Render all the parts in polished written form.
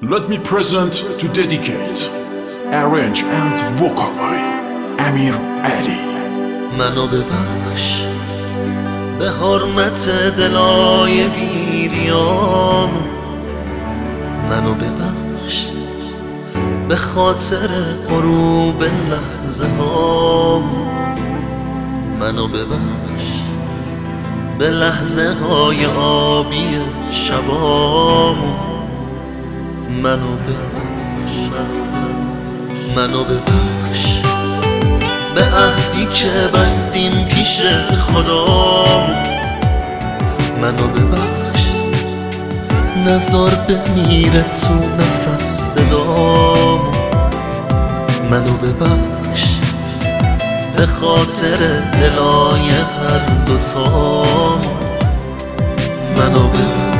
Let me present to dedicate, arrange and vocal by امیر علی. منو ببخش به حرمت دلای بیریام، منو ببخش به خاطر غروب لحظه هام، منو ببخش به لحظه های آبی شبام، منو ببخش، منو ببخش به عهدی که بستیم پیش خدام، منو ببخش نزار بمیره تو نفس صدام، منو ببخش به خاطر دلای هر دوتام، منو ببخش.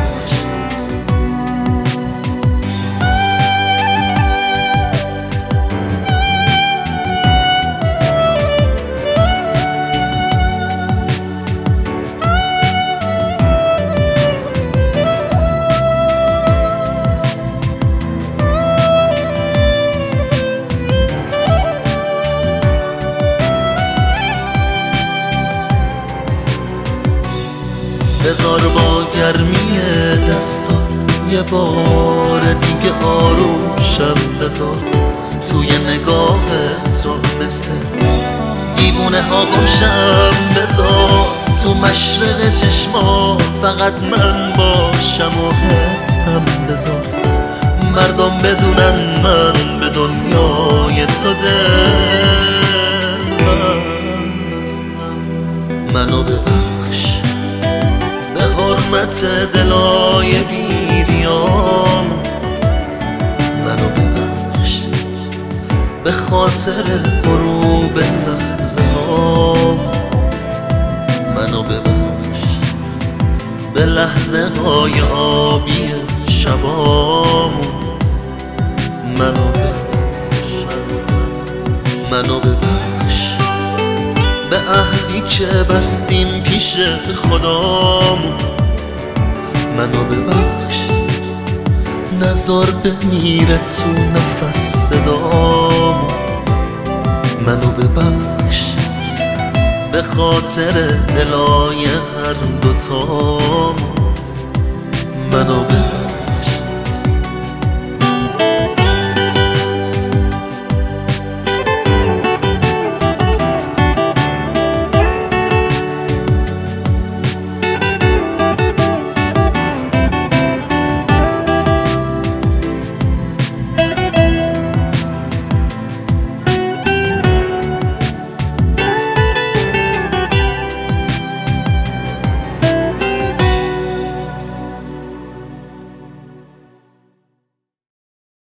بذار با گرمی دستا یه بار دیگه آروشم، بذار توی نگاهت رو مثل دیوونه ها گمشم، بذار تو مشرق چشمات فقط من باشم و حسم، بذار مردم بدونن من به دنیای تو دل بستم، منو ببخش به حرمت دلای بیریام، منو ببخش به خاطر غروب لحظه هام، منو ببخش به لحظه های آبی شبام، منو ببخش، منو ببخش به عهدی که بستیم پیش خدام، منو ببخش نزار بمیره تو نفس صدام، منو ببخش به خاطر دلای هر دوتام، منو ببخش.